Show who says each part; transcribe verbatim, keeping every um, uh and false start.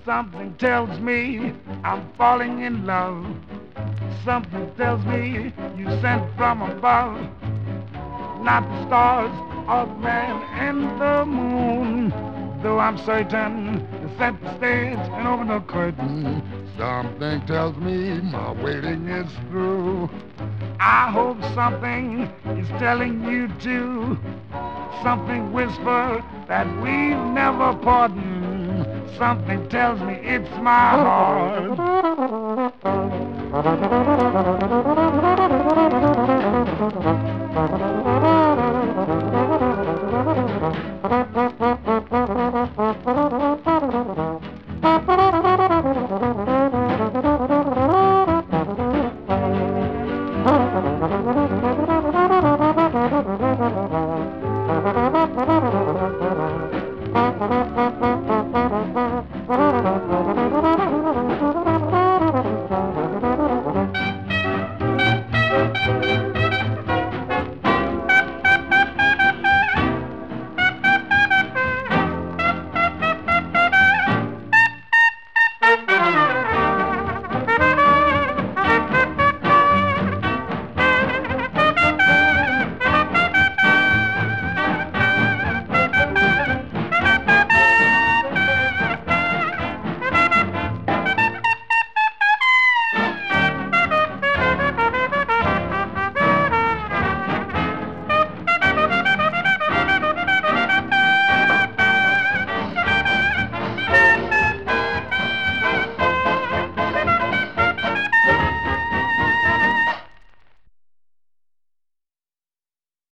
Speaker 1: Something tells me I'm falling in love. Something tells me you sent from above. Not the stars or the man in the moon. Though I'm certain to set the stage and open the curtain. Something tells me my waiting is through. I hope something is telling you too. Something whisper that we'll never pardon. Something tells me it's my heart.